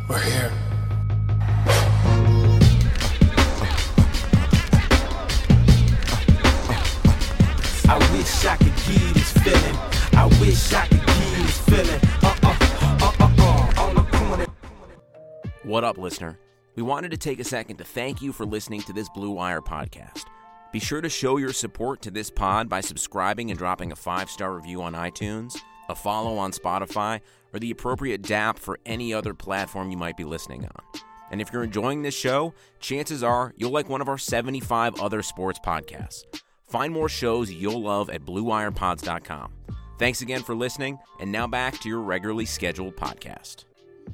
We're here. I wish I could give this feeling. I wish I could give this feeling. On the corner. What up, listener? We wanted to take a second to thank you for listening to this Blue Wire podcast. Be sure to show your support to this pod by subscribing and dropping a 5-star review on iTunes, a follow on Spotify, or the appropriate DAP for any other platform you might be listening on. And if you're enjoying this show, chances are you'll like one of our 75 other sports podcasts. Find more shows you'll love at BlueWirePods.com. Thanks again for listening, and now back to your regularly scheduled podcast.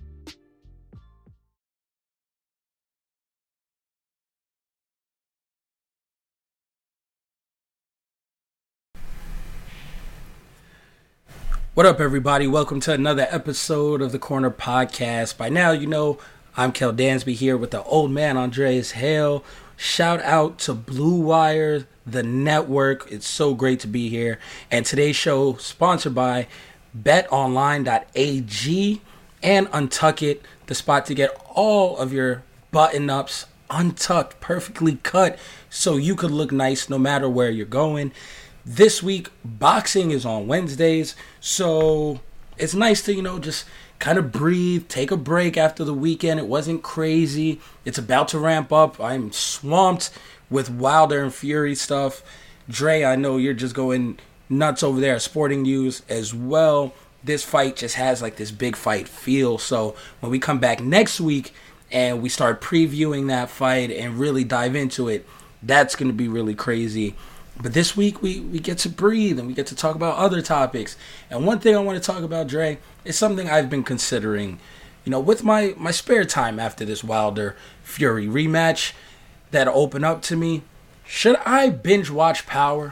What up, everybody? Welcome to another episode of the Corner Podcast. By now, you know I'm Kel Dansby here with the old man Andreas Hale. Shout out to Blue Wire, the network. It's so great to be here. And today's show sponsored by BetOnline.ag and Untuck It, the spot to get all of your button-ups untucked, perfectly cut, so you could look nice no matter where you're going. This week, boxing is on Wednesdays, so it's nice to, just kind of breathe, take a break after the weekend. It wasn't crazy. It's about to ramp up. I'm swamped with Wilder and Fury stuff. Dre, I know you're just going nuts over there at Sporting News as well. This fight just has like this big fight feel, so when we come back next week and we start previewing that fight and really dive into it, that's going to be really crazy. But this week, we get to breathe and we get to talk about other topics. And one thing I want to talk about, Dre, is something I've been considering, with my spare time after this Wilder-Fury rematch that opened up to me. Should I binge watch Power?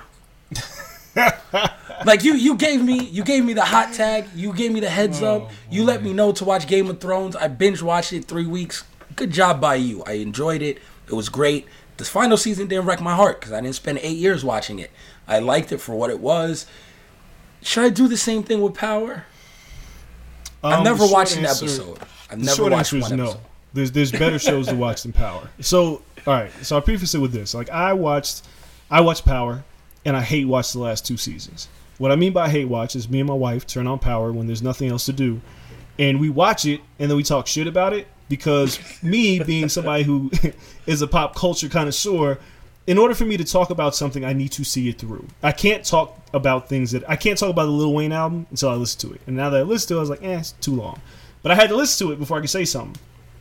Like you gave me the hot tag. You gave me the heads up. You let me know to watch Game of Thrones. I binge watched it 3 weeks. Good job by you. I enjoyed it. It was great. This final season didn't wreck my heart because I didn't spend 8 years watching it. I liked it for what it was. Should I do the same thing with Power? I've never watched an episode. I've never watched one episode. No. There's better shows to watch than Power. So, all right. So I'll preface it with this. Like, I watched Power, and I hate watched the last 2 seasons. What I mean by hate watch is me and my wife turn on Power when there's nothing else to do, and we watch it, and then we talk shit about it. Because me, being somebody who is a pop culture connoisseur, in order for me to talk about something, I need to see it through. I can't talk about the Lil Wayne album until I listen to it. And now that I listen to it, I was like, it's too long. But I had to listen to it before I could say something.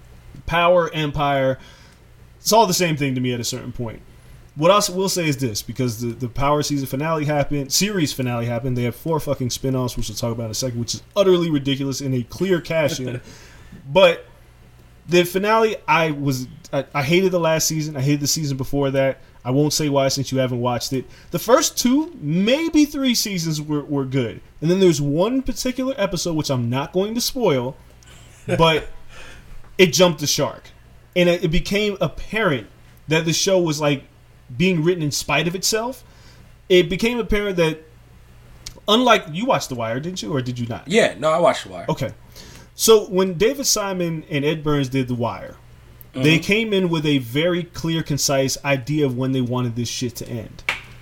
Power, Empire, it's all the same thing to me at a certain point. What else will say is this, because the Power series finale happened. They have 4 fucking spinoffs, which we'll talk about in a second, which is utterly ridiculous and a clear cash-in. But the finale, I hated the last season. I hated the season before that. I won't say why since you haven't watched it. The first 2, maybe 3 seasons were good. And then there's one particular episode, which I'm not going to spoil, but it jumped the shark. And it became apparent that the show was like being written in spite of itself. It became apparent that, unlike, you watched The Wire, didn't you? Or did you not? Yeah, no, I watched The Wire. Okay. So when David Simon and Ed Burns did The Wire, they came in with a very clear, concise idea of when they wanted this shit to end.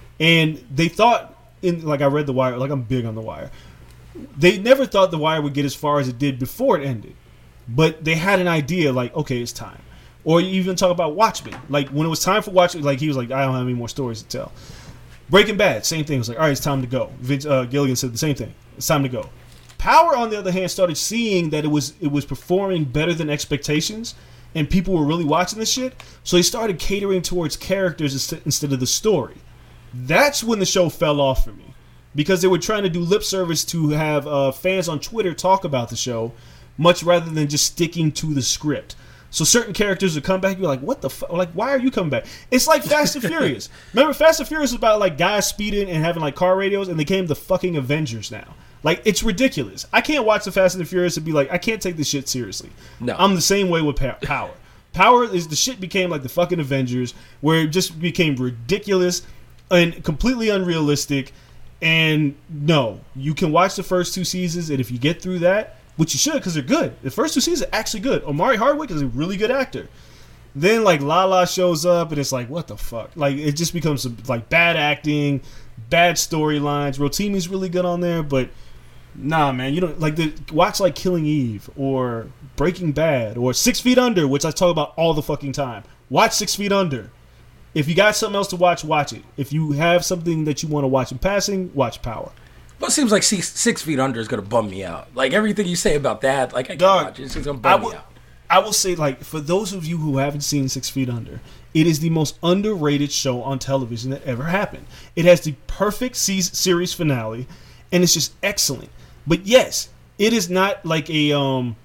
And they thought, I read The Wire, like I'm big on The Wire. They never thought The Wire would get as far as it did before it ended. But they had an idea like, okay, it's time. Or you even talk about Watchmen. Like when it was time for Watchmen, like he was like, I don't have any more stories to tell. Breaking Bad, same thing. It was like, all right, it's time to go. Vince Gilligan said the same thing. It's time to go. Power, on the other hand, started seeing that it was performing better than expectations, and people were really watching this shit. So they started catering towards characters instead of the story. That's when the show fell off for me, because they were trying to do lip service to have fans on Twitter talk about the show, much rather than just sticking to the script. So certain characters would come back and be like, what the fuck? Like, why are you coming back? It's like Fast and Furious. Remember, Fast and Furious was about, like, guys speeding and having, like, car radios, and they came the fucking Avengers now. Like, it's ridiculous. I can't watch the Fast and the Furious and be like, I can't take this shit seriously. No. I'm the same way with Power. Power is the shit became like the fucking Avengers, where it just became ridiculous and completely unrealistic. And no, you can watch the first 2 seasons, and if you get through that, which you should because they're good. The first 2 seasons are actually good. Omari Hardwick is a really good actor. Then like Lala shows up and it's like, what the fuck? Like it just becomes like bad acting, bad storylines. Rotimi's really good on there, but nah, man, you don't like watch like Killing Eve or Breaking Bad or 6 Feet Under, which I talk about all the fucking time. Watch 6 Feet Under. If you got something else to watch, watch it. If you have something that you want to watch in passing, watch Power. Well, it seems like 6 Feet Under is gonna bum me out. Like everything you say about that, like I can't watch it. It's just gonna bum me out. I will say, like, for those of you who haven't seen 6 Feet Under, it is the most underrated show on television that ever happened. It has the perfect series finale, and it's just excellent. But yes, it is not like a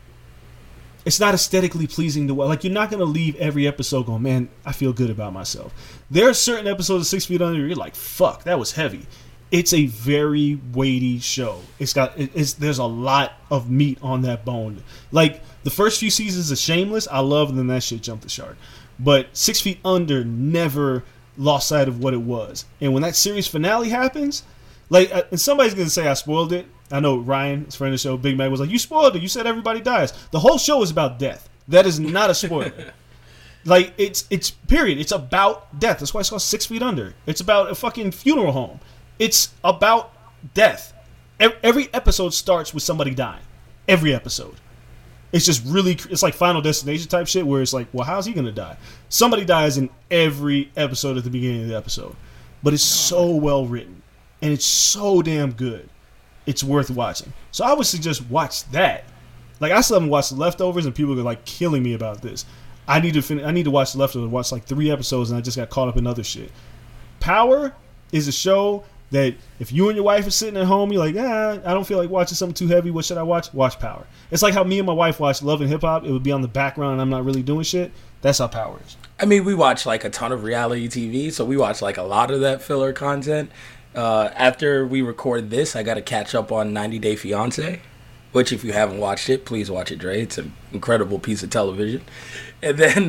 it's not aesthetically pleasing to watch. Like, you're not going to leave every episode going, man, I feel good about myself. There are certain episodes of 6 Feet Under where you're like, fuck, that was heavy. It's a very weighty show. There's a lot of meat on that bone. Like, the first few seasons of Shameless, I love, and then that shit jumped the shark. But 6 Feet Under never lost sight of what it was. And when that series finale happens, like, and somebody's going to say I spoiled it. I know Ryan, his friend of the show, Big Mac, was like, you spoiled it. You said everybody dies. The whole show is about death. That is not a spoiler. Like, it's period. It's about death. That's why it's called 6 Feet Under. It's about a fucking funeral home. It's about death. Every episode starts with somebody dying. Every episode. It's just really, it's like Final Destination type shit where it's like, well, how's he going to die? Somebody dies in every episode at the beginning of the episode. But it's so well written. And it's so damn good. It's worth watching. So I would suggest watch that. Like, I still haven't watched The Leftovers, and people are like killing me about this. I need to watch The Leftovers. Watch like 3 episodes, and I just got caught up in other shit. Power is a show that if you and your wife are sitting at home, you're like, I don't feel like watching something too heavy. What should I watch? Watch Power. It's like how me and my wife watch Love and Hip Hop. It would be on the background, and I'm not really doing shit. That's how Power is. I mean, we watch like a ton of reality TV, so we watch like a lot of that filler content. After we record this, I got to catch up on 90 Day Fiancé, which if you haven't watched it, please watch it, Dre. It's an incredible piece of television. And then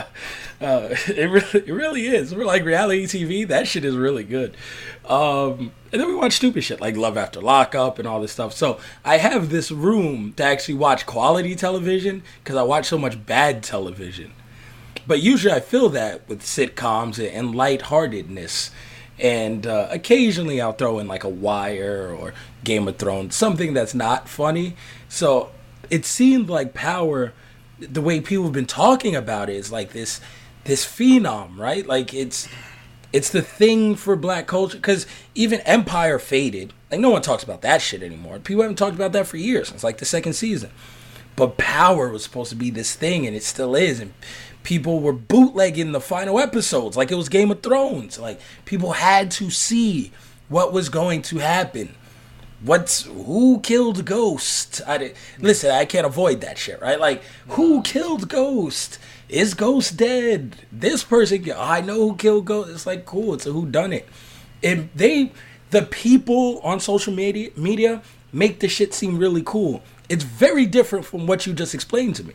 it really is. We're like reality TV. That shit is really good. And then we watch stupid shit like Love After Lockup and all this stuff. So I have this room to actually watch quality television because I watch so much bad television. But usually I fill that with sitcoms and lightheartedness. And occasionally I'll throw in like a Wire or Game of Thrones, something that's not funny. So it seemed like Power, the way people have been talking about it, is like this phenom, right? Like it's the thing for black culture. Because even Empire faded. Like no one talks about that shit anymore. People haven't talked about that for years. It's like the 2nd season. But Power was supposed to be this thing, and it still is. And people were bootlegging the final episodes like it was Game of Thrones. Like, people had to see what was going to happen. Who killed Ghost? Listen, I can't avoid that shit, right? Like, who killed Ghost? Is Ghost dead? This person, I know who killed Ghost. It's like, cool, it's a whodunit. And the people on social media make the shit seem really cool. It's very different from what you just explained to me.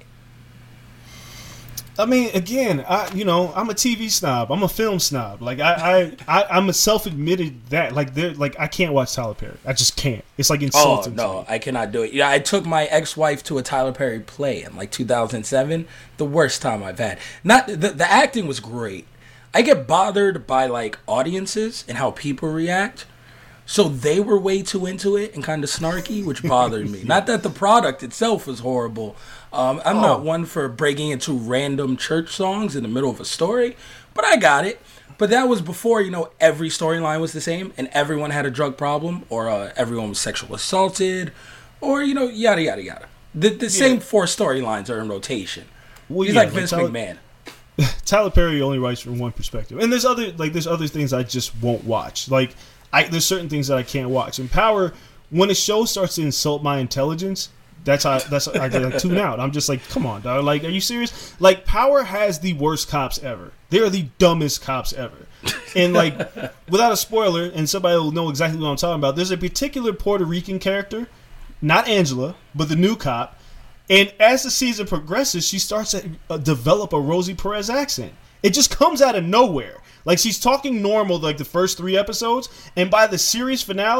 I mean, again, I'm a TV snob. I'm a film snob. Like I'm a self-admitted that. Like I can't watch Tyler Perry. I just can't. It's like insulting. Oh no, I cannot do it. Yeah, I took my ex-wife to a Tyler Perry play in like 2007. The worst time I've had. Not the acting was great. I get bothered by like audiences and how people react. So they were way too into it and kind of snarky, which bothered me. Not that the product itself was horrible. I'm not one for breaking into random church songs in the middle of a story, but I got it. But that was before, every storyline was the same and everyone had a drug problem or everyone was sexually assaulted or, yada, yada, yada. The same 4 storylines are in rotation. Well, he's like Vince McMahon. Tyler Perry only writes from one perspective. And there's other things I just won't watch. Like, there's certain things that I can't watch. In Power, when a show starts to insult my intelligence, I tune out. I'm just like, come on, dog. Like, are you serious? Like, Power has the worst cops ever. They are the dumbest cops ever. And like, without a spoiler, and somebody will know exactly what I'm talking about, there's a particular Puerto Rican character, not Angela, but the new cop. And as the season progresses, she starts to develop a Rosie Perez accent. It just comes out of nowhere. Like, she's talking normal like the first 3 episodes, and by the series finale,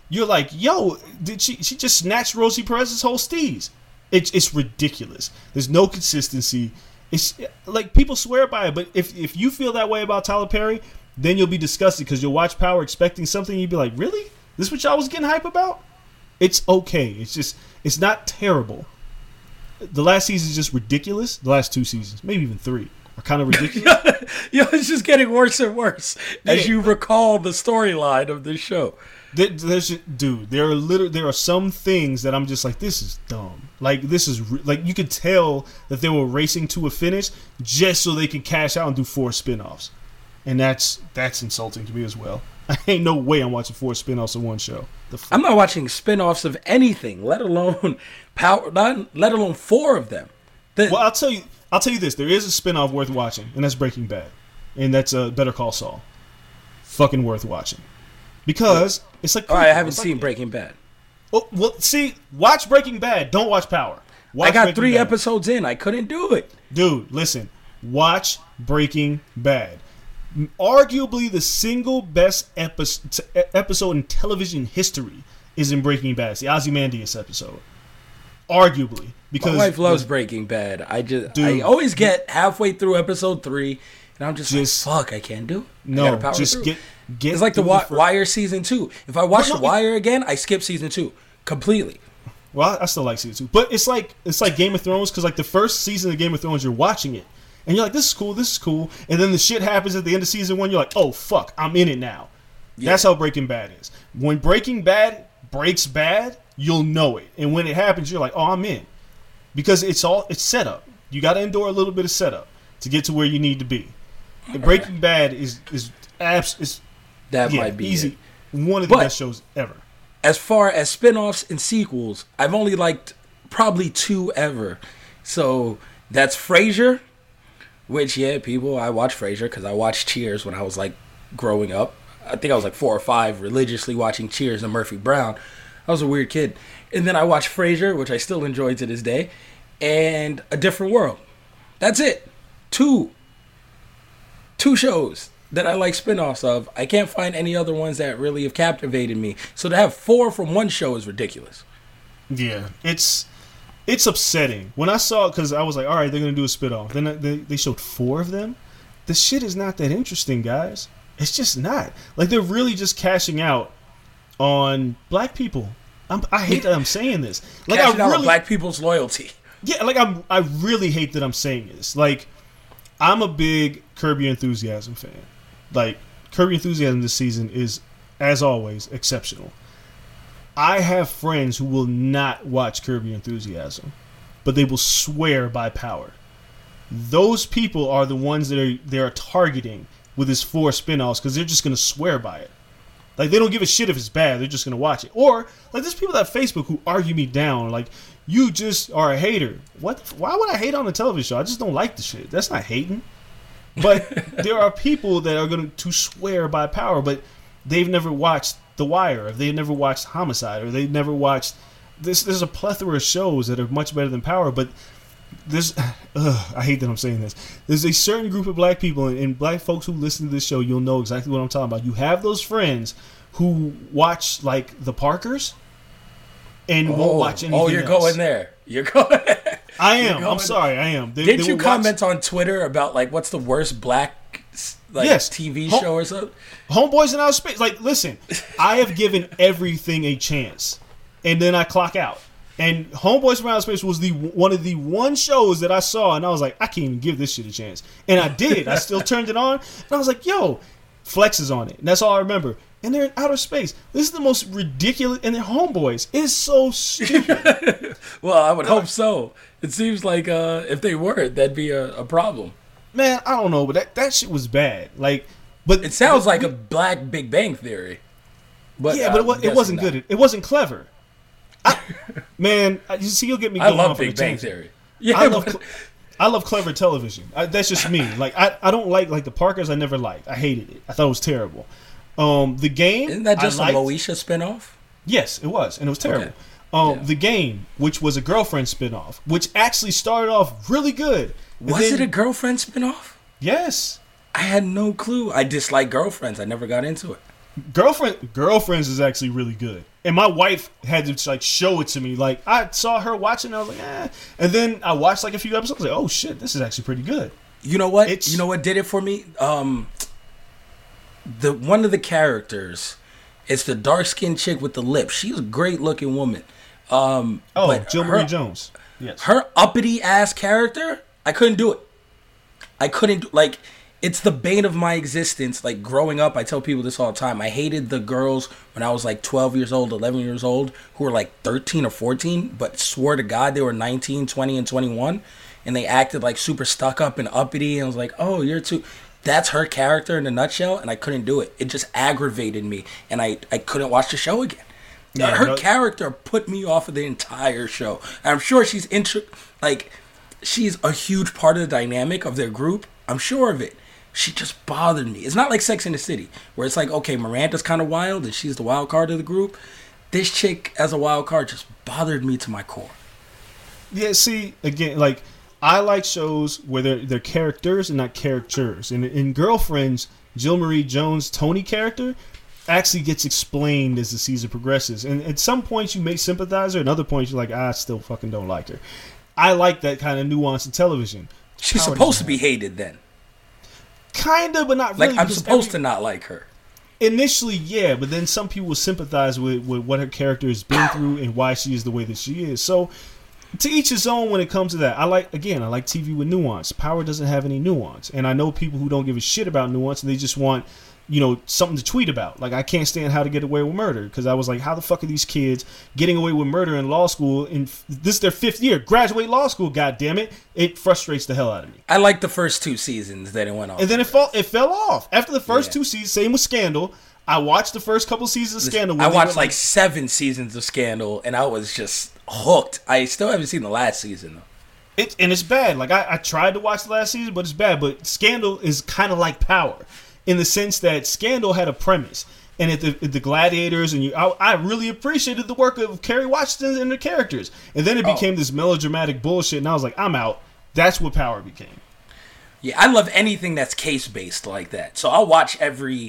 you're like, yo, did she just snatched Rosie Perez's whole steez? It's ridiculous. There's no consistency. It's like people swear by it, but if you feel that way about Tyler Perry, then you'll be disgusted because you'll watch Power expecting something. You'd be like, really? This is what y'all was getting hype about? It's okay. It's not terrible. The last season is just ridiculous. The last 2 seasons, maybe even 3, are kind of ridiculous. It's just getting worse and worse as you recall the storyline of this show. There are some things that I'm just like, this is dumb. Like, this is like, you could tell that they were racing to a finish just so they could cash out and do 4 spinoffs, and that's insulting to me as well. I ain't no way I'm watching 4 spinoffs of one show. I'm not watching spinoffs of anything, let alone let alone 4 of them. Well, I'll tell you this: there is a spinoff worth watching, and that's Breaking Bad, and that's Better Call Saul. Fucking worth watching. Because it's like... All right, I haven't seen Breaking Bad. Oh, well, see, watch Breaking Bad. Don't watch Power. I got 3 episodes in. I couldn't do it. Dude, listen. Watch Breaking Bad. Arguably the single best episode in television history is in Breaking Bad. It's the Ozymandias episode. Arguably. Because my wife loves Breaking Bad. I always get halfway through episode 3, and I'm just like, fuck, I can't do it. No, just get it's like the Wire season 2. If I watch The Wire again, I skip season 2 completely. Well, I still like season 2, but it's like Game of Thrones, because like the first season of Game of Thrones, you're watching it, and you're like, this is cool, and then the shit happens at the end of season 1. You're like, oh fuck, I'm in it now. Yeah. That's how Breaking Bad is. When Breaking Bad breaks bad, you'll know it, and when it happens, you're like, oh, I'm in, because it's set up. You got to endure a little bit of setup to get to where you need to be. Breaking Bad is might be easy. One of the best shows ever. As far as spin-offs and sequels, I've only liked probably 2 ever. So that's Frasier, which, I watched Frasier because I watched Cheers when I was like growing up. I think I was like 4 or 5, religiously watching Cheers and Murphy Brown. I was a weird kid. And then I watched Frasier, which I still enjoy to this day, and A Different World. That's it. 2 shows that I like spinoffs of. I can't find any other ones that really have captivated me. So to have 4 from one show is ridiculous. Yeah, it's upsetting. When I saw it, because I was like, all right, they're going to do a spinoff. Then they showed 4 of them. The shit is not that interesting, guys. It's just not. Like, they're really just cashing out on black people. I hate that I'm saying this. Like, cashing out on black people's loyalty. Yeah, like, I really hate that I'm saying this. Like, I'm a big Curb Your Enthusiasm fan. Like, Curb Your Enthusiasm this season is, as always, exceptional. I have friends who will not watch Curb Your Enthusiasm, but they will swear by Power. Those people are the ones that they're targeting with his 4 spinoffs, because they're just going to swear by it. Like, they don't give a shit if it's bad. They're just going to watch it. Or, like, there's people on Facebook who argue me down. Like, you just are a hater. What? Why would I hate on a television show? I just don't like the shit. That's not hating. But there are people that are going to swear by Power, but they've never watched The Wire, or they've never watched Homicide, or they've never watched this. There's a plethora of shows that are much better than Power, but I hate that I'm saying this. There's a certain group of black people, and black folks who listen to this show, you'll know exactly what I'm talking about. You have those friends who watch, like, the Parkers and won't watch anything else. You're going there. You're going I am. I'm sorry. I am. Didn't you comment on Twitter about, like, what's the worst black TV show or something? Homeboys in Outer Space. Like, listen, I have given everything a chance, and then I clock out. And Homeboys from Outer Space was one of the shows that I saw, and I was like, I can't even give this shit a chance. And I did. I still turned it on, and I was like, yo, Flex is on it. And that's all I remember. And they're in outer space. This is the most ridiculous, and they're homeboys. It's so stupid. Well, I would hope so. It seems like if they weren't, that'd be a problem. Man, I don't know, but that shit was bad. Like, but it sounds like a black Big Bang Theory. But yeah, but it wasn't good. It wasn't clever. Man, you see, you'll get me. I love Big Bang Theory. Yeah, I love clever television. That's just me. Like, I don't like the Parkers. I never liked. I hated it. I thought it was terrible. The Game. Isn't that just a Moesha spinoff? Yes, it was, and it was terrible. Okay. The Game, which was a Girlfriend spinoff, which actually started off really good. Was it a Girlfriend spinoff? Yes. I had no clue. I dislike Girlfriends. I never got into it. Girlfriends is actually really good. And my wife had to like show it to me. Like I saw her watching, I was like, eh. And then I watched like a few episodes. Like, oh shit, this is actually pretty good. You know what? You know what did it for me? One of the characters, it's the dark skinned chick with the lips. She's a great looking woman. Jill Marie Jones. Yes. Her uppity ass character, I couldn't do it. Like, it's the bane of my existence. Like, growing up, I tell people this all the time. I hated the girls when I was like 12 years old, 11 years old, who were like 13 or 14, but swore to God they were 19, 20, and 21. And they acted like super stuck up and uppity. And I was like, oh, you're too... That's her character in a nutshell, and I couldn't do it. It just aggravated me, and I couldn't watch the show again. Yeah, her character put me off of the entire show. And I'm sure she's she's a huge part of the dynamic of their group. I'm sure of it. She just bothered me. It's not like Sex and the City, where it's like, okay, Miranda's kind of wild, and she's the wild card of the group. This chick, as a wild card, just bothered me to my core. Yeah, see, again, like... I like shows where they're characters and not characters. And in Girlfriends, Jill Marie Jones' Tony character actually gets explained as the season progresses. And at some points you may sympathize her, and other points you're like, I still fucking don't like her. I like that kind of nuance in television. She's supposed to be hated then. Kinda, but not really. Like, I'm supposed to not like her. Initially, yeah, but then some people will sympathize with what her character has been through and why she is the way that she is. So... to each his own when it comes to that. I like TV with nuance. Power doesn't have any nuance. And I know people who don't give a shit about nuance and they just want, something to tweet about. Like, I can't stand How to Get Away with Murder because I was like, how the fuck are these kids getting away with murder in law school? And this is their 5th year. Graduate law school, goddammit. It frustrates the hell out of me. I like the first 2 seasons that it went on. And then it fell off. After the first 2 seasons, same with Scandal. I watched the first couple seasons of Scandal. I watched like 7 seasons of Scandal, and I was just hooked. I still haven't seen the last season, though. It's bad. Like, I tried to watch the last season, but it's bad. But Scandal is kind of like Power in the sense that Scandal had a premise. And at the Gladiators, and I really appreciated the work of Kerry Washington and the characters. And then it became this melodramatic bullshit, and I was like, I'm out. That's what Power became. Yeah, I love anything that's case-based like that. So I'll watch every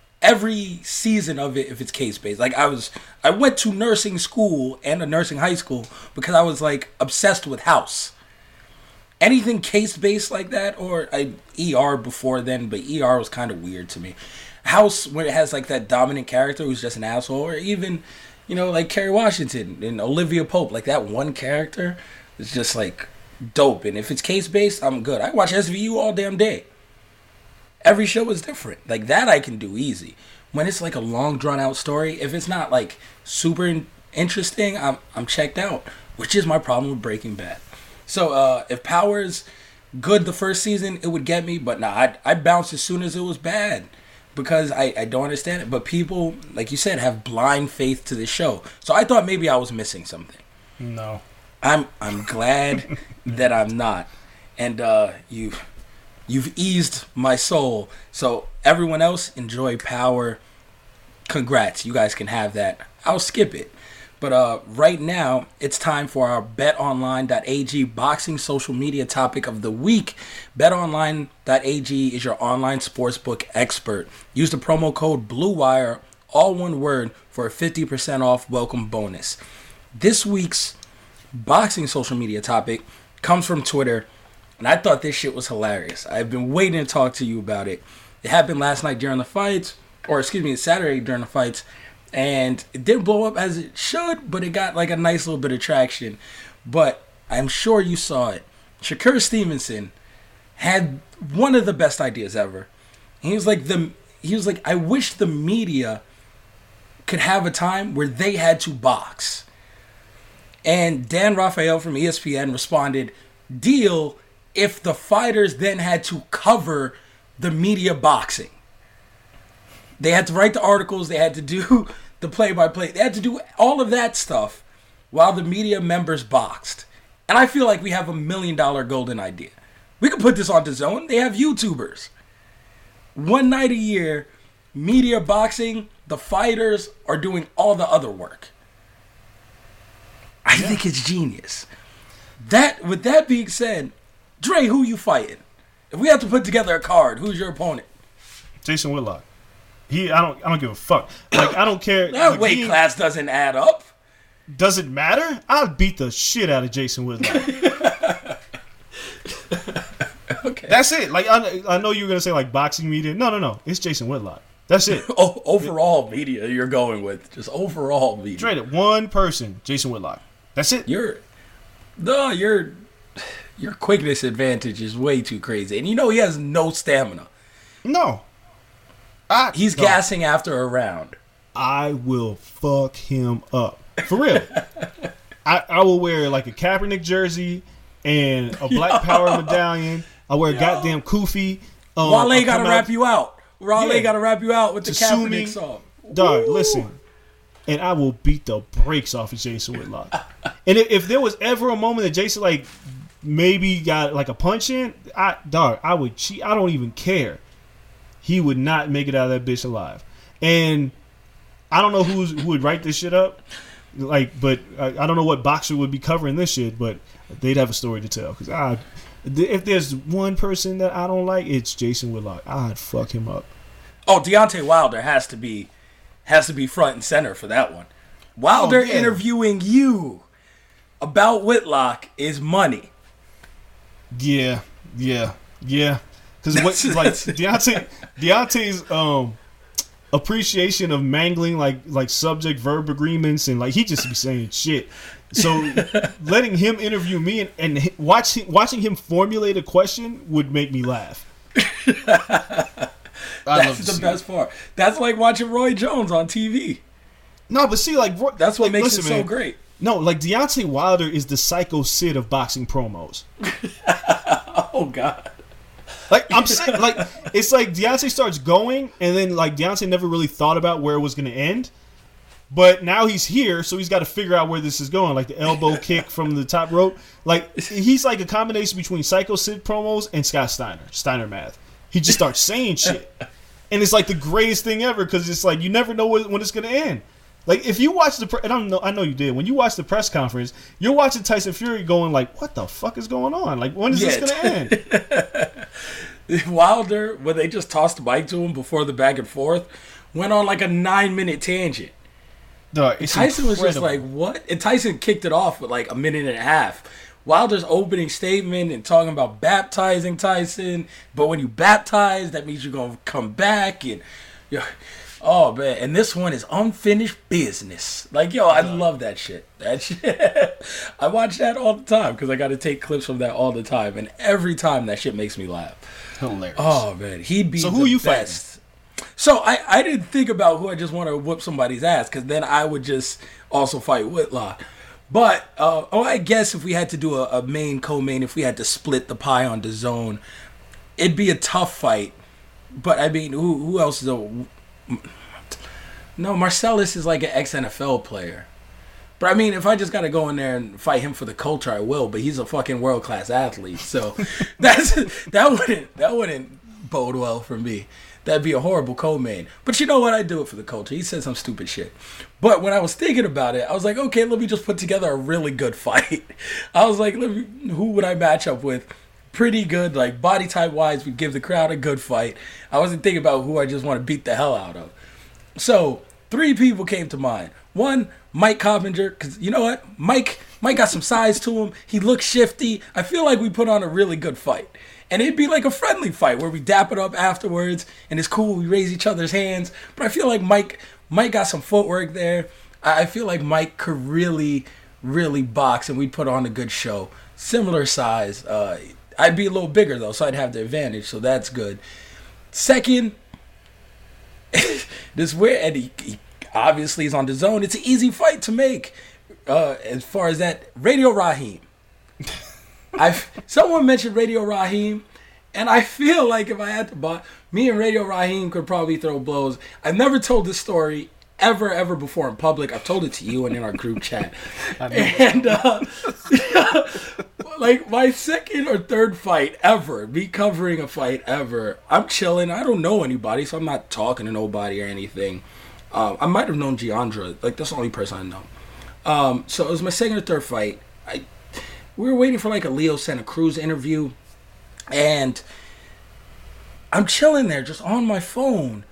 season of it if it's case-based. Like, I went to nursing school and a nursing high school because I was like obsessed with House. Anything case-based like that, or ER before then, but ER was kind of weird to me. House, when it has like that dominant character who's just an asshole, or even, like Kerry Washington and Olivia Pope, like that one character is just like dope. And if it's case-based, I'm good. I watch SVU all damn day. Every show is different. Like, that I can do easy. When it's like a long, drawn-out story, if it's not like super interesting, I'm checked out, which is my problem with Breaking Bad. So if Power's good the first season, it would get me, but nah, I'd bounce as soon as it was bad because I don't understand it. But people, like you said, have blind faith to this show. So I thought maybe I was missing something. No. I'm glad that I'm not. And You've eased my soul. So everyone else, enjoy Power. Congrats. You guys can have that. I'll skip it. But right now, it's time for our BetOnline.ag boxing social media topic of the week. BetOnline.ag is your online sportsbook expert. Use the promo code BLUEWIRE, all one word, for a 50% off welcome bonus. This week's boxing social media topic comes from Twitter. And I thought this shit was hilarious. I've been waiting to talk to you about it. It happened last night during the fights, or Saturday during the fights, and it didn't blow up as it should, but it got like a nice little bit of traction. But I'm sure you saw it. Shakur Stevenson had one of the best ideas ever. He was like, I wish the media could have a time where they had to box. And Dan Rafael from ESPN responded, deal if the fighters then had to cover the media boxing. They had to write the articles, they had to do the play-by-play, they had to do all of that stuff while the media members boxed. And I feel like we have $1 million golden idea. We could put this on DAZN. They have YouTubers. One night a year, media boxing, the fighters are doing all the other work. I think it's genius. With that being said, Dre, who you fighting? If we have to put together a card, who's your opponent? Jason Whitlock. I don't give a fuck. Like, I don't care. That Like, weight class doesn't add up. Does it matter? I'll beat the shit out of Jason Whitlock. Okay. That's it. Like, I know you were gonna say like boxing media. No. It's Jason Whitlock. That's it. Overall media you're going with. Just overall media. Straight up, one person, Jason Whitlock. That's it. Your quickness advantage is way too crazy. And he has no stamina. No. He's gassing after a round. I will fuck him up. For real. I will wear like a Kaepernick jersey and a Black Power medallion. I wear a goddamn kufi. Wale gotta rap you out. Wale gotta rap you out with the Kaepernick song. Dog, listen. And I will beat the brakes off of Jason Whitlock. And if there was ever a moment that Jason like maybe got like a punch in, I would cheat. I don't even care. He would not make it out of that bitch alive. And I don't know who would write this shit up. Like, but I don't know what boxer would be covering this shit, but they'd have a story to tell. Because if there's one person that I don't like, it's Jason Whitlock. I'd fuck him up. Oh, Deontay Wilder has to be front and center for that one. Wilder interviewing you about Whitlock is money. Yeah. Because what like Deontay's appreciation of mangling like subject verb agreements and like he just be saying shit. So letting him interview me and watching him formulate a question would make me laugh. That's the best part. That's like watching Roy Jones on TV. No, but see, like that's what like, makes it so great. No, like Deontay Wilder is the Psycho Sid of boxing promos. Oh God. Like I'm saying, like it's like Deontay starts going, and then like Deontay never really thought about where it was going to end, but now he's here, so he's got to figure out where this is going. Like the elbow kick from the top rope, like he's like a combination between Psycho Sid promos and Scott Steiner math. He just starts saying shit, and it's like the greatest thing ever because it's like you never know when it's going to end. Like if you watch and I know you did. When you watch the press conference, you're watching Tyson Fury going like, "What the fuck is going on? Like when is this going to end?" Wilder, when they just tossed the mic to him before the back and forth, went on like a 9-minute tangent. Tyson was just like, "What?" And Tyson kicked it off with like a minute and a half. Wilder's opening statement and talking about baptizing Tyson, but when you baptize, that means you're gonna come back and. Oh man, and this one is unfinished business. Like, yo, I love that shit. That shit. I watch that all the time because I got to take clips from that all the time, and every time that shit makes me laugh. Hilarious. Oh man, he'd be so who the you best. Fighting? So I didn't think about who I just want to whoop somebody's ass because then I would just also fight Whitlock. But I guess if we had to do a main co-main, if we had to split the pie on DAZN, it'd be a tough fight. But I mean, who else is a No, Marcellus is like an ex-NFL player. But I mean, if I just got to go in there and fight him for the culture, I will. But he's a fucking world-class athlete. So that wouldn't bode well for me. That'd be a horrible co-main. But you know what? I'd do it for the culture. He said some stupid shit. But when I was thinking about it, I was like, okay, let me just put together a really good fight. I was like, who would I match up with? Pretty good, like body type wise, would give the crowd a good fight. I wasn't thinking about who I just want to beat the hell out of. So 3 people came to mind. One, Mike Coppinger, because you know what? Mike got some size to him. He looks shifty. I feel like we put on a really good fight. And it'd be like a friendly fight where we dap it up afterwards and it's cool. We raise each other's hands. But I feel like Mike got some footwork there. I feel like Mike could really, really box and we'd put on a good show. Similar size. I'd be a little bigger, though, so I'd have the advantage, so that's good. Second, this weird, and he obviously is on DAZN. It's an easy fight to make. As far as that, Radio Raheem. Someone mentioned Radio Raheem, and I feel like if I had to buy, me and Radio Raheem could probably throw blows. I've never told this story ever before in public. I've told it to you and in our group chat. And like my second or third fight ever, me covering a fight ever, I'm chilling. I don't know anybody, so I'm not talking to nobody or anything. I might have known Giandra. Like, that's the only person I know. So it was my second or third fight. We were waiting for like a Leo Santa Cruz interview, and I'm chilling there just on my phone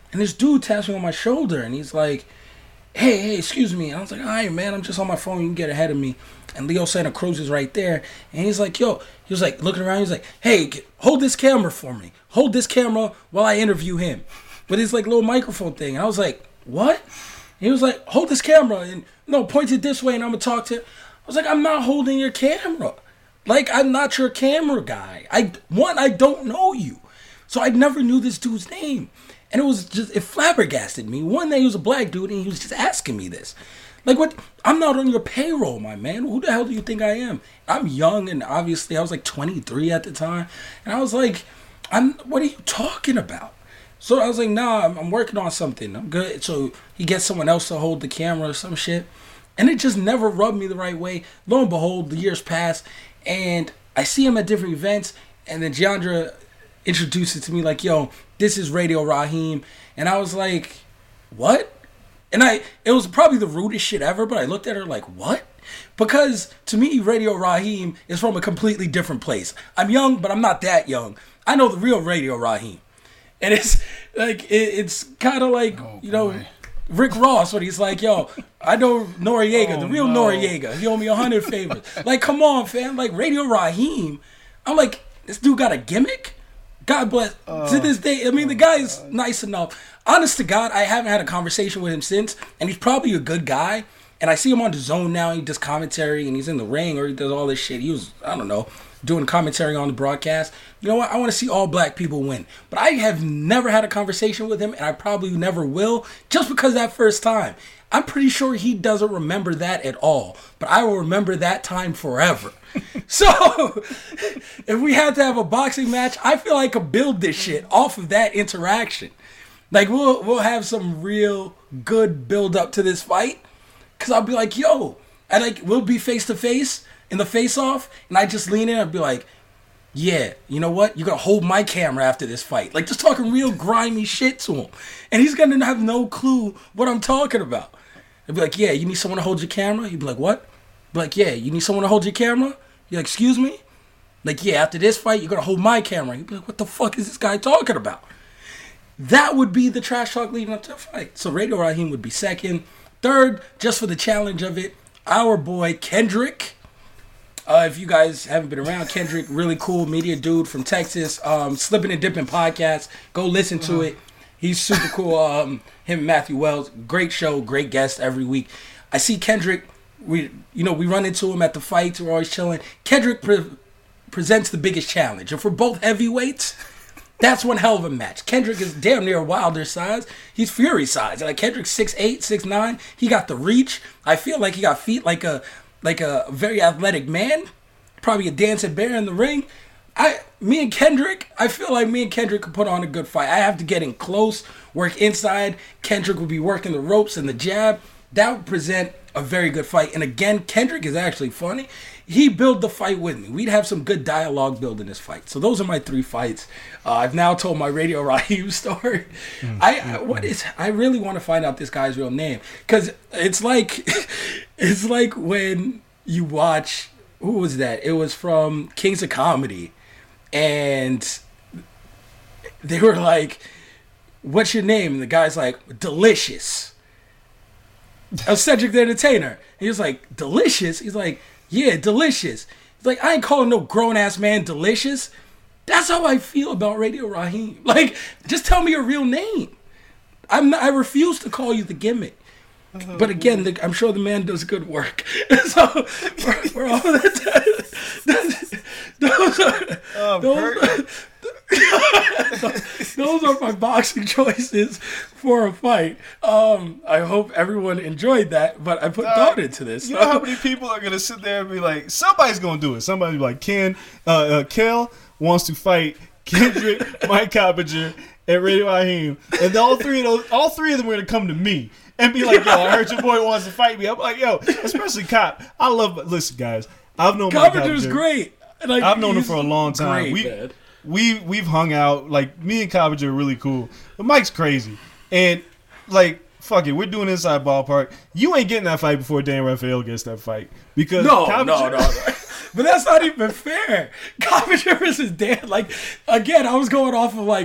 And this dude taps me on my shoulder, and he's like, hey, excuse me. And I was like, all right, man, I'm just on my phone. You can get ahead of me. And Leo Santa Cruz is right there. And he's like, yo, he was like looking around. He's like, hey, hold this camera for me. Hold this camera while I interview him. With his like little microphone thing. And I was like, what? And he was like, hold this camera and no, point it this way and I'm going to talk to him. I was like, I'm not holding your camera. Like, I'm not your camera guy. I don't know you. So I never knew this dude's name. And it flabbergasted me. One day he was a black dude and he was just asking me this. Like, what? I'm not on your payroll, my man. Who the hell do you think I am? I'm young, and obviously I was like 23 at the time. And I was like, what are you talking about? So I was like, nah, I'm working on something. I'm good. So he gets someone else to hold the camera or some shit. And it just never rubbed me the right way. Lo and behold, the years pass, and I see him at different events, and then Giandra introduces to me like, yo, this is Radio Raheem. And I was like, what? And it was probably the rudest shit ever, but I looked at her like, what? Because to me, Radio Raheem is from a completely different place. I'm young, but I'm not that young. I know the real Radio Raheem. And it's like, it's kind of like, Rick Ross, when he's like, yo, I know Noriega, the real Noriega. He owe me 100 favors. Like, come on, fam. Like, Radio Raheem. I'm like, this dude got a gimmick? God bless. To this day, I mean, the guy is nice enough. Honest to God, I haven't had a conversation with him since, and he's probably a good guy. And I see him on the Zone now. He does commentary, and he's in the ring, or he does all this shit. He was, I don't know, doing commentary on the broadcast. You know what? I want to see all black people win. But I have never had a conversation with him, and I probably never will, just because that first time. I'm pretty sure he doesn't remember that at all. But I will remember that time forever. So, if we had to have a boxing match, I feel I could build this shit off of that interaction. Like, we'll have some real good build up to this fight. Because I'll be like, yo, we'll be face to face in the face off. And I just lean in and I'll be like, yeah, you know what? You're going to hold my camera after this fight. Like, just talking real grimy shit to him. And he's going to have no clue what I'm talking about. I'd be like, yeah, you need someone to hold your camera? He'd be like, what? I'd be like, yeah, you need someone to hold your camera? You're like, excuse me? Like, yeah, after this fight, you're going to hold my camera. He'd be like, what the fuck is this guy talking about? That would be the trash talk leading up to the fight. So Radio Raheem would be second. Third, just for the challenge of it, our boy Kendrick. If you guys haven't been around, Kendrick, really cool media dude from Texas. Slipping and Dipping podcast. Go listen to it. He's super cool. Him and Matthew Wells. Great show, great guest every week. I see Kendrick. We run into him at the fights. We're always chilling. Kendrick presents the biggest challenge. And for both heavyweights, that's one hell of a match. Kendrick is damn near Wilder size. He's Fury size. Like, Kendrick's 6'8", 6'9". He got the reach. I feel like he got feet like a very athletic man. Probably a dancing bear in the ring. I feel like me and Kendrick could put on a good fight. I have to get in close, work inside. Kendrick will be working the ropes and the jab. That would present a very good fight. And again, Kendrick is actually funny. He built the fight with me. We'd have some good dialogue building this fight. So those are my 3 fights. I've now told my Radio Raheem story. I really want to find out this guy's real name, because it's like when you watch, who was that? It was from Kings of Comedy, and they were like, "What's your name?" And the guy's like, "Delicious." I was Cedric the Entertainer. He was like, "Delicious?" He's like, yeah, delicious. It's like, I ain't calling no grown-ass man delicious. That's how I feel about Radio Raheem. Like, just tell me your real name. I refuse to call you the gimmick. But again, I'm sure the man does good work. So, for all that, those are my boxing choices for a fight. I hope everyone enjoyed that, but I put thought into this. You know how many people are going to sit there and be like, somebody's going to do it. Somebody be like, Kel wants to fight Kendrick, Mike Coppinger, and Radio Raheem. And all three of them are going to come to me and be like, yo, I heard your boy wants to fight me. I'm like, yo, especially Cop. Listen, guys, I've known Mike Coppinger. Coppinger is great. Like, I've known him for a long time. We've hung out. Like, me and Coppinger are really cool. But Mike's crazy. And, like, fuck it, we're doing Inside Ballpark. You ain't getting that fight before Dan Rafael gets that fight. Because No. But that's not even fair. Coppinger versus Dan. Like, again, I was going off of, like,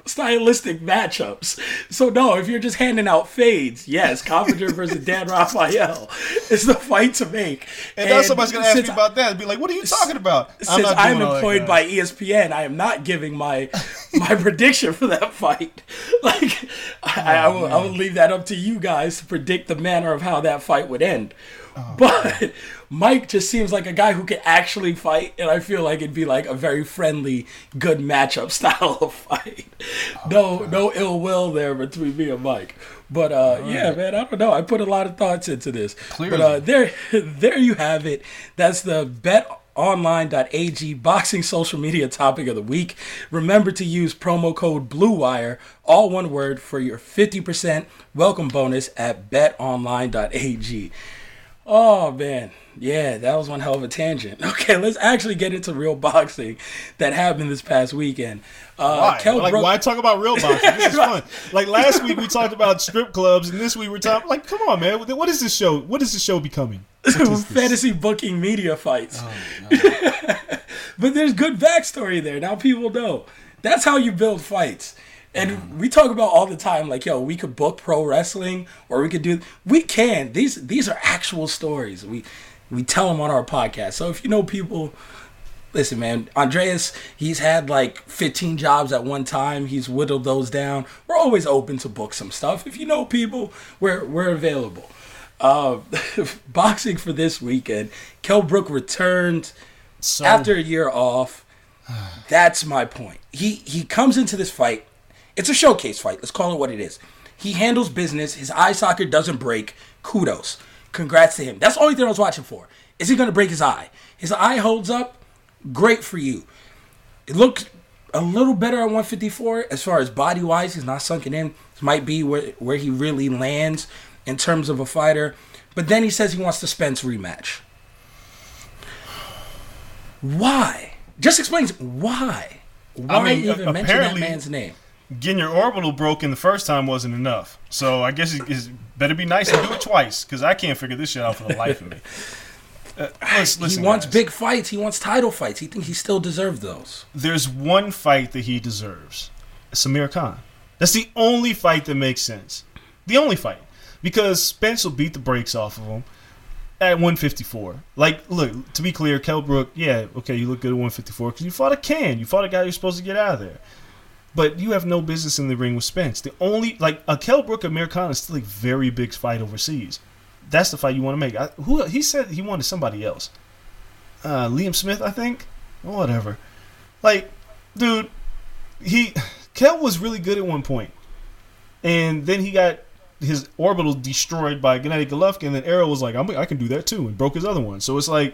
stylistic matchups. So no, if you're just handing out fades, yes, Coppinger versus Dan Rafael is the fight to make. And now somebody's gonna ask me about that and be like, "What are you talking about?" Since I'm employed by ESPN, I am not giving my prediction for that fight. Like, I will leave that up to you guys to predict the manner of how that fight would end. But Mike just seems like a guy who can actually fight, and I feel like it'd be like a very friendly, good matchup style of fight. No ill will there between me and Mike. But yeah, man, I don't know. I put a lot of thoughts into this. Clearly. But there you have it. That's the BetOnline.ag boxing social media topic of the week. Remember to use promo code BLUEWIRE, all one word, for your 50% welcome bonus at BetOnline.ag. Oh, man. Yeah, that was one hell of a tangent. Okay, let's actually get into real boxing that happened this past weekend. Why? Why talk about real boxing? This is fun. Like, last week we talked about strip clubs, and this week we're talking, like, come on, man. What is this show? What is this show becoming? Fantasy booking media fights. Oh, no. But there's good backstory there. Now people know. That's how you build fights. And we talk about all the time, like, yo, we could book pro wrestling, or we could do. We can. These are actual stories. We tell them on our podcast. So if you know people, listen, man. Andreas, he's had like 15 jobs at one time. He's whittled those down. We're always open to book some stuff. If you know people, we're available. Boxing for this weekend. Kell Brook returned after a year off. That's my point. He comes into this fight. It's a showcase fight. Let's call it what it is. He handles business. His eye socket doesn't break. Kudos. Congrats to him. That's the only thing I was watching for. Is he going to break his eye? His eye holds up. Great for you. It looked a little better at 154 as far as body-wise. He's not sunken in. This might be where he really lands in terms of a fighter. But then he says he wants the Spence rematch. Why? Just explain why. Why even mention that man's name? Getting your orbital broken the first time wasn't enough. So I guess it better be nice and do it twice, because I can't figure this shit out for the life of me. Listen, he wants guys. Big fights. He wants title fights. He thinks he still deserves those. There's one fight that he deserves. Samir Khan. That's the only fight that makes sense. The only fight. Because Spence will beat the brakes off of him at 154. Like, look, to be clear, Kell Brook, yeah, okay, you look good at 154 because you fought a can. You fought a guy you're supposed to get out of there. But you have no business in the ring with Spence. The only, like, a Kell Brook Amir Khan is still a very big fight overseas. That's the fight you want to make. He said he wanted somebody else. Liam Smith, I think? Whatever. Like, dude, Kell was really good at one point. And then he got his orbital destroyed by Gennady Golovkin, and then Errol was like, I can do that too, and broke his other one. So it's like,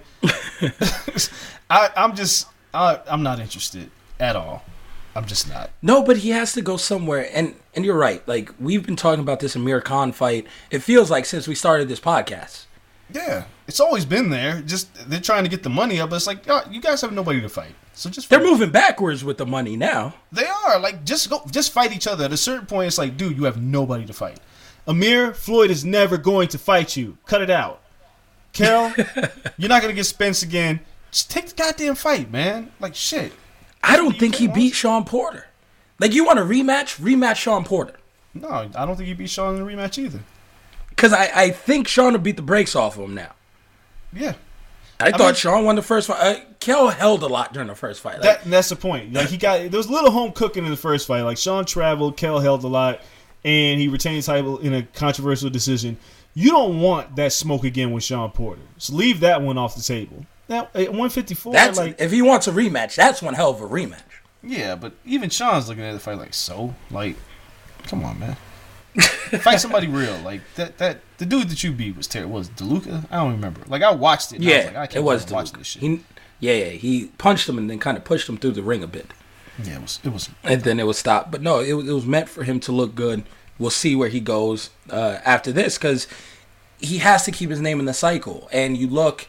I'm not interested at all. I'm just not. No, but he has to go somewhere. And you're right. Like, we've been talking about this Amir Khan fight, it feels like, since we started this podcast. Yeah. It's always been there. Just they're trying to get the money up. But it's like, you guys have nobody to fight. So just They're moving backwards with the money now. They are. Like, just fight each other. At a certain point, it's like, dude, you have nobody to fight. Amir, Floyd is never going to fight you. Cut it out. Kell, you're not going to get Spence again. Just take the goddamn fight, man. Like, shit. I don't think he beat Sean Porter. Like, you want a rematch? Rematch Sean Porter. No, I don't think he beat Sean in the rematch either. Because I think Sean will beat the brakes off of him now. Yeah. I thought Sean won the first fight. Kell held a lot during the first fight. That's the point. Like, there was a little home cooking in the first fight. Like, Sean traveled, Kell held a lot, and he retained his title in a controversial decision. You don't want that smoke again with Sean Porter. So leave that one off the table. Now, at 154, if he wants a rematch, that's one hell of a rematch. Yeah, but even Sean's looking at the fight like, so? Like, come on, man. Fight somebody real. Like, that the dude that you beat was terrible. Was DeLuca? I don't remember. Like, I watched it. And yeah, I was like, I can't it was watch this shit. He punched him and then kind of pushed him through the ring a bit. Yeah, it was. And then it was stopped. But no, it was meant for him to look good. We'll see where he goes after this, because he has to keep his name in the cycle. And you look,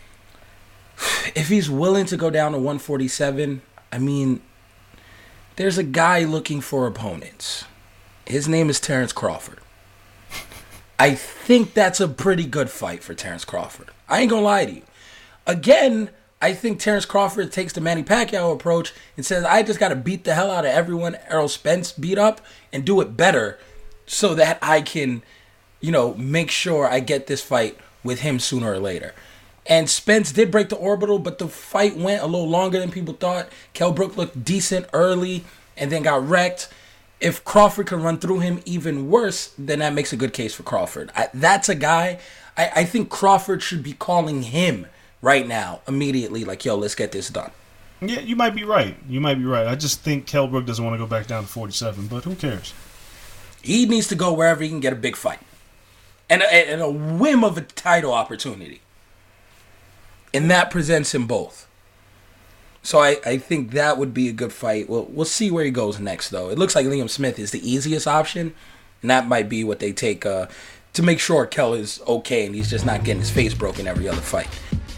if he's willing to go down to 147, I mean, there's a guy looking for opponents. His name is Terrence Crawford. I think that's a pretty good fight for Terrence Crawford. I ain't gonna lie to you. Again, I think Terrence Crawford takes the Manny Pacquiao approach and says, I just got to beat the hell out of everyone Errol Spence beat up and do it better so that I can, make sure I get this fight with him sooner or later. And Spence did break the orbital, but the fight went a little longer than people thought. Kell Brook looked decent early and then got wrecked. If Crawford can run through him even worse, then that makes a good case for Crawford. That's a guy, I think Crawford should be calling him right now, immediately, like, yo, let's get this done. Yeah, you might be right. I just think Kell Brook doesn't want to go back down to 47, but who cares? He needs to go wherever he can get a big fight. And a whim of a title opportunity. And that presents him both. So I think that would be a good fight. We'll see where he goes next, though. It looks like Liam Smith is the easiest option. And that might be what they take to make sure Kell is okay and he's just not getting his face broken every other fight.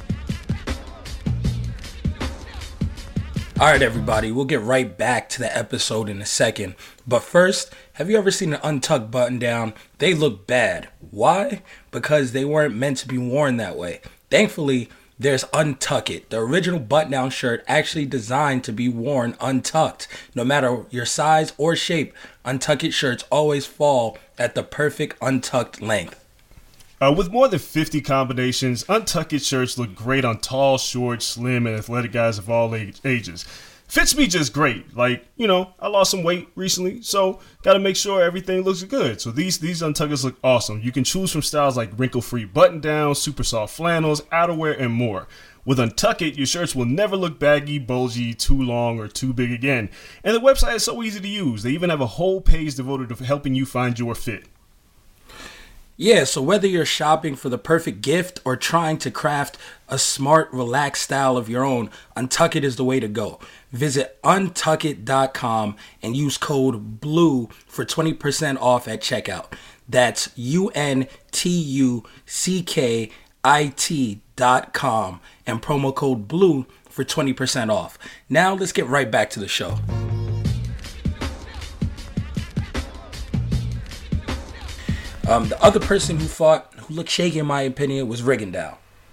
All right, everybody, we'll get right back to the episode in a second. But first, have you ever seen an untucked button down? They look bad. Why? Because they weren't meant to be worn that way. Thankfully, there's Untuck It, the original button-down shirt actually designed to be worn untucked. No matter your size or shape, Untuck It shirts always fall at the perfect untucked length. With more than 50 combinations, Untuck It shirts look great on tall, short, slim, and athletic guys of all ages. Fits me just great. I lost some weight recently, so gotta make sure everything looks good. So these Untuckers look awesome. You can choose from styles like wrinkle-free button-downs, super soft flannels, outerwear, and more. With Untuck It, your shirts will never look baggy, bulgy, too long, or too big again. And the website is so easy to use. They even have a whole page devoted to helping you find your fit. Yeah, so whether you're shopping for the perfect gift or trying to craft a smart, relaxed style of your own, Untuck It is the way to go. Visit untuckit.com and use code BLUE for 20% off at checkout. That's untuckit.com and promo code BLUE for 20% off. Now let's get right back to the show. The other person who looked shaky in my opinion was Rigondeaux.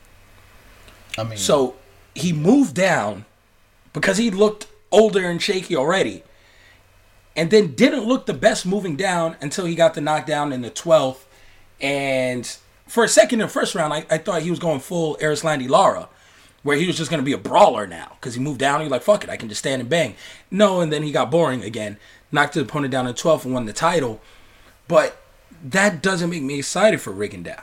So he moved down because he looked older and shaky already. And then didn't look the best moving down until he got the knockdown in the 12th. And for a second in the first round, I thought he was going full Erislandy Lara, where he was just going to be a brawler now. Because he moved down, he was like, fuck it, I can just stand and bang. No, and then he got boring again. Knocked his opponent down in the 12th and won the title. But that doesn't make me excited for Rigondeaux.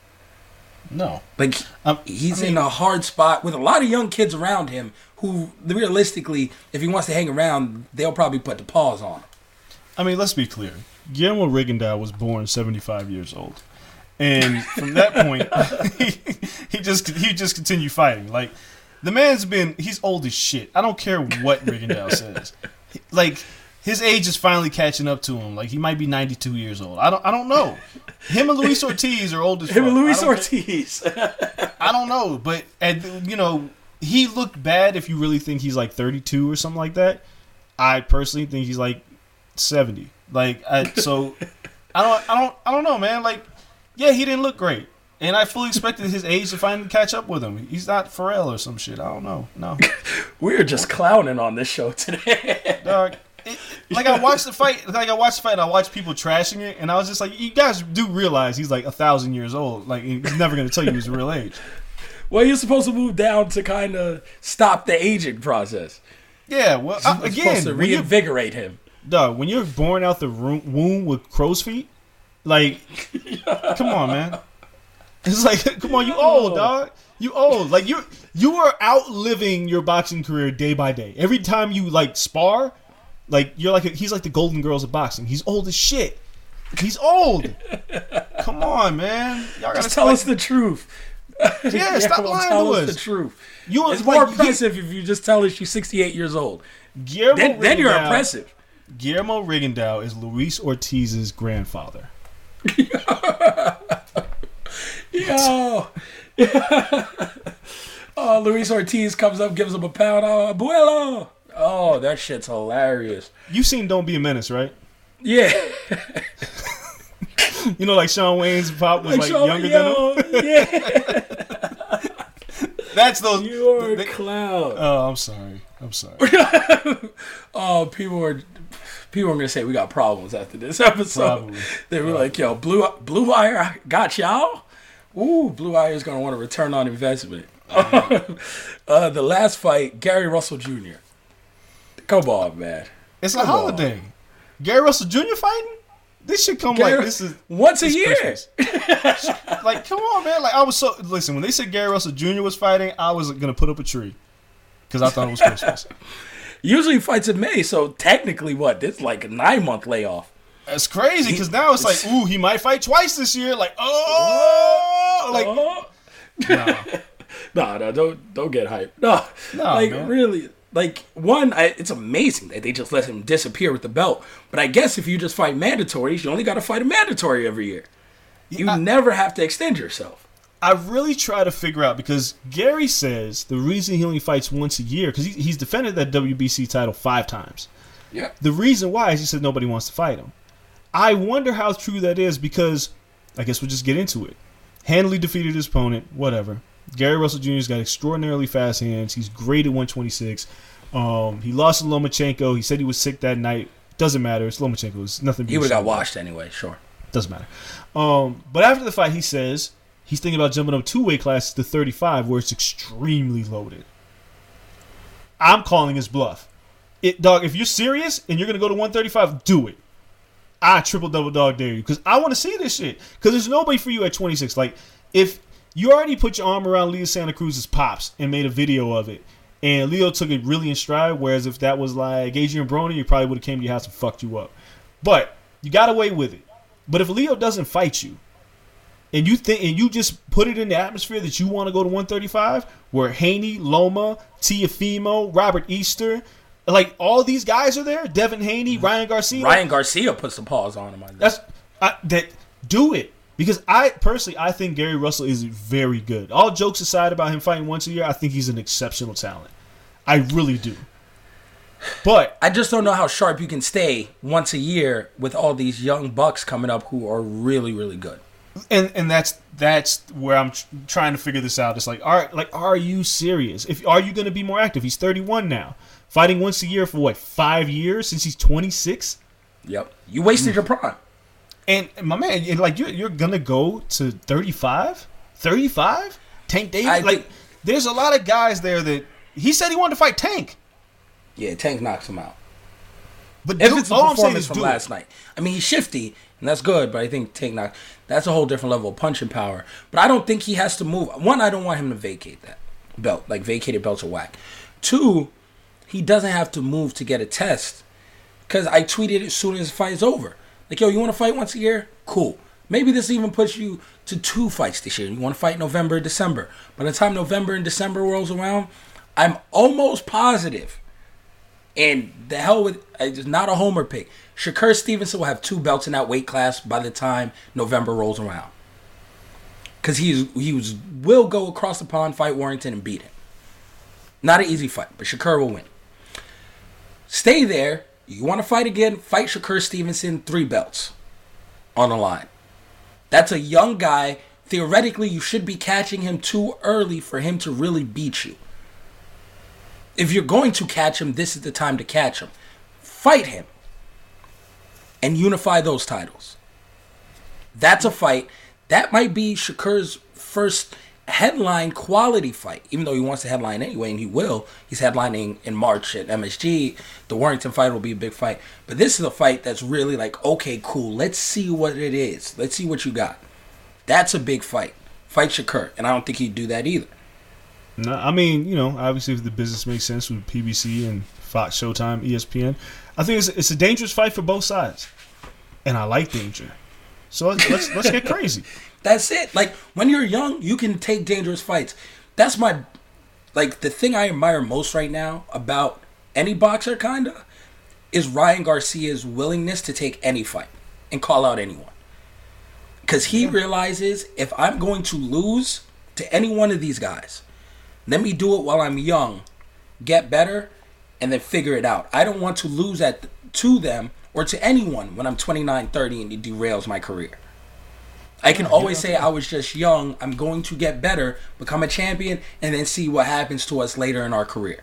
No. He's in a hard spot with a lot of young kids around him who, realistically, if he wants to hang around, they'll probably put the paws on him. Let's be clear. Guillermo Rigondeaux was born 75 years old. And from that point, he just continued fighting. The man's he's old as shit. I don't care what Rigondeaux says. His age is finally catching up to him. He might be 92 years old. I don't know. Him and Luis Ortiz are old as fuck. Him and Luis Ortiz. I don't know, but he looked bad if you really think he's 32 or something like that. I personally think he's 70. So I don't know, man. Yeah, he didn't look great. And I fully expected his age to finally catch up with him. He's not Pharrell or some shit. I don't know. No. We're just clowning on this show today. Dog. I watched the fight. And I watched people trashing it, and I was just like, you guys do realize he's 1,000 years old. He's never going to tell you his real age. Well, you're supposed to move down to kind of stop the aging process. Yeah, well, again, supposed to reinvigorate him. Dog, when you're born out the womb with crow's feet, come on, man. It's come on, you old, dog. You old. You are outliving your boxing career day by day. Every time you spar. He's like the Golden Girls of boxing. He's old as shit. He's old. Come on, man. Y'all gotta tell us the truth. Yeah, stop lying to us. The truth. It's more impressive if you just tell us you're 68 years old. Then you're impressive. Guillermo Rigondeaux is Luis Ortiz's grandfather. Yo. Oh, Luis Ortiz comes up, gives him a pound. Oh, abuelo. Oh, that shit's hilarious. You've seen Don't Be a Menace, right? Yeah. Shawn Wayne's pop was younger than him? Yeah. That's those. You are a clown. Oh, I'm sorry. Oh, people are gonna say we got problems after this episode. Probably. They were like, "Yo, Blue Wire got y'all." Ooh, Blue Wire is gonna want a return on investment. The last fight, Gary Russell Jr. Come on, man. It's a holiday. Gary Russell Jr. fighting? This should come Gary, like this is once a this year. Christmas. Like, come on, man. Like, I was so listen when they said Gary Russell Jr. was fighting, I was gonna put up a tree because I thought it was Christmas. Usually he fights in May, so technically, this is like a 9-month layoff. That's crazy because now it's like, ooh, he might fight twice this year. Like, No, don't get hyped. No, like man. really, like it's amazing that they just let him disappear with the belt. But I guess if you just fight mandatories, you only got to fight a mandatory every year. You never have to extend yourself. I really try to figure out because Gary says the reason he only fights once a year because he's defended that WBC title 5 times. Yeah. The reason why is he said nobody wants to fight him. I wonder how true that is because I guess we'll just get into it. Handily defeated his opponent, whatever. Gary Russell Jr.'s got extraordinarily fast hands. He's great at 126. He lost to Lomachenko. He said he was sick that night. Doesn't matter. It's Lomachenko. It's nothing. He would have got washed anyway. Sure. Doesn't matter. But after the fight, he says he's thinking about jumping up 2 weight classes to 35, where it's extremely loaded. I'm calling his bluff. Dog, if you're serious and you're gonna go to 135, do it. I triple double dog dare you because I want to see this shit. Because there's nobody for you at 26. Like if you already put your arm around Leo Santa Cruz's pops and made a video of it, and Leo took it really in stride. Whereas if that was like Adrian Broner, you probably would have came to your house and fucked you up. But you got away with it. But if Leo doesn't fight you, and you just put it in the atmosphere that you want to go to 135, where Haney, Loma, Tiafimo, Robert Easter, like all these guys are there, Devin Haney, Ryan Garcia. Ryan Garcia puts the pause on him. Do it. Because I think Gary Russell is very good. All jokes aside about him fighting once a year, I think he's an exceptional talent. I really do. But I just don't know how sharp you can stay once a year with all these young bucks coming up who are really, really good. And that's where I'm trying to figure this out. It's like, all right, are you serious? Are you going to be more active? He's 31 now, fighting once a year for 5 years since he's 26. Yep, you wasted your prime. And my man, you're gonna go to 35, 35. Tank Davis, there's a lot of guys there that he said he wanted to fight Tank. Yeah, Tank knocks him out. But if it's a performance from last night, I mean he's shifty and that's good, but I think Tank knocks. That's a whole different level of punching power. But I don't think he has to move. One, I don't want him to vacate that belt. Like vacated belts are whack. 2, he doesn't have to move to get a test. Because I tweeted as soon as the fight is over. Like, yo, you want to fight once a year? Cool. Maybe this even puts you to 2 fights this year. You want to fight November, December. By the time November and December rolls around, I'm almost positive. And the hell with it's not a homer pick. Shakur Stevenson will have 2 belts in that weight class by the time November rolls around. Because he will go across the pond, fight Warrington, and beat him. Not an easy fight, but Shakur will win. Stay there. You want to fight again? Fight Shakur Stevenson, 3 belts on the line. That's a young guy. Theoretically, you should be catching him too early for him to really beat you. If you're going to catch him, this is the time to catch him. Fight him and unify those titles. That's a fight. That might be Shakur's first headline quality fight, even though he wants to headline anyway, and he will. He's headlining in March at MSG. The Warrington fight will be a big fight. But this is a fight that's really like, okay, cool. Let's see what it is. Let's see what you got. That's a big fight. Fight Shakur. And I don't think he'd do that either. No, I mean, obviously if the business makes sense with PBC and Fox, Showtime, ESPN, I think it's a dangerous fight for both sides. And I like danger. So let's get crazy. That's it. Like, when you're young, you can take dangerous fights. That's the thing I admire most right now about any boxer, kinda, is Ryan Garcia's willingness to take any fight and call out anyone. Because he realizes, if I'm going to lose to any one of these guys, let me do it while I'm young, get better, and then figure it out. I don't want to lose to them or to anyone when I'm 29, 30 and it derails my career. I can always say I was just young. I'm going to get better, become a champion, and then see what happens to us later in our career.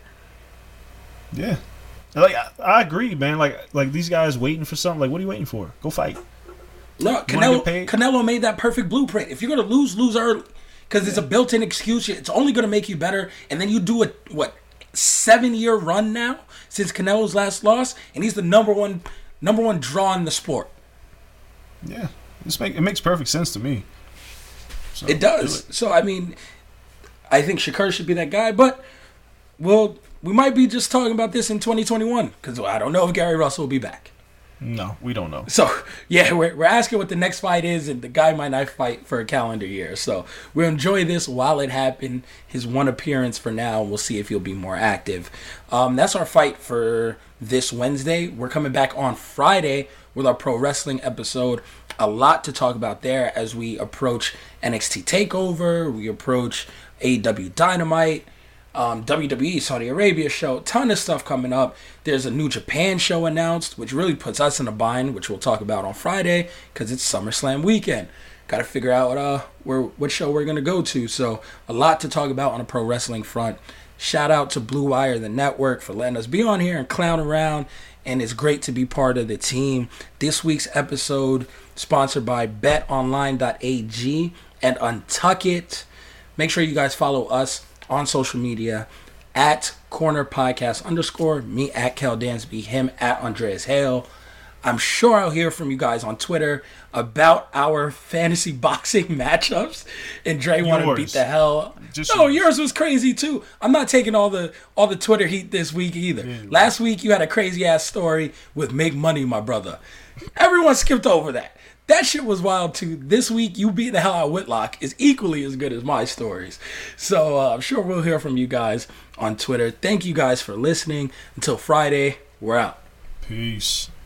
Yeah. Like I agree, man. Like these guys waiting for something. Like, what are you waiting for? Go fight. No, Canelo made that perfect blueprint. If you're gonna lose early, because it's a built-in excuse. It's only gonna make you better. And then you do a 7-year run now since Canelo's last loss, and he's the number one draw in the sport. Yeah, it makes perfect sense to me. So, it does. So I mean, I think Shakur should be that guy, but we might be just talking about this in 2021 because I don't know if Gary Russell will be back. No, we don't know. So, yeah, we're asking what the next fight is, and the guy might not fight for a calendar year. So, we'll enjoy this while it happened. His one appearance for now. We'll see if he'll be more active. That's our fight for this Wednesday. We're coming back on Friday with our pro wrestling episode. A lot to talk about there as we approach NXT TakeOver. We approach AEW Dynamite. WWE Saudi Arabia show, ton of stuff coming up. There's a New Japan show announced, which really puts us in a bind, which we'll talk about on Friday because it's SummerSlam weekend. Got to figure out what show we're gonna go to. So a lot to talk about on a pro wrestling front. Shout out to Blue Wire, the network, for letting us be on here and clown around, and it's great to be part of the team. This week's episode sponsored by BetOnline.ag and Untuck It. Make sure you guys follow us on social media at Corner Podcast _ me at Kel Dansby, him at Andreas Hale. I'm sure I'll hear from you guys on Twitter about our fantasy boxing matchups. And Dre want to beat the hell. Yours was crazy too. I'm not taking all the Twitter heat this week either. Yeah. Last week you had a crazy ass story with Make Money, my brother. Everyone skipped over that. That shit was wild too. This week, you beat the hell out of Whitlock is equally as good as my stories. So I'm sure we'll hear from you guys on Twitter. Thank you guys for listening. Until Friday, we're out. Peace.